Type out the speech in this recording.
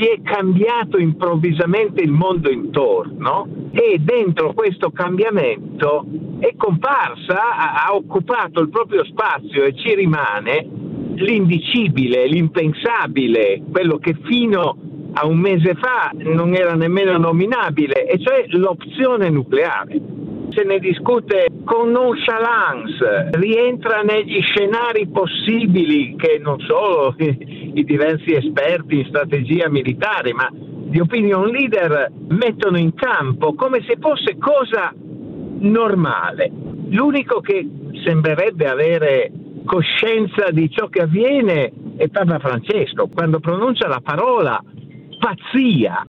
ci è cambiato improvvisamente il mondo intorno e dentro questo cambiamento è comparsa, ha occupato il proprio spazio e ci rimane l'indicibile, l'impensabile, quello che fino a un mese fa non era nemmeno nominabile, e cioè l'opzione nucleare. Se ne discute con nonchalance, rientra negli scenari possibili che non solo i diversi esperti in strategia militare, ma gli opinion leader mettono in campo come se fosse cosa normale. L'unico che sembrerebbe avere coscienza di ciò che avviene è Papa Francesco, quando pronuncia la parola pazzia.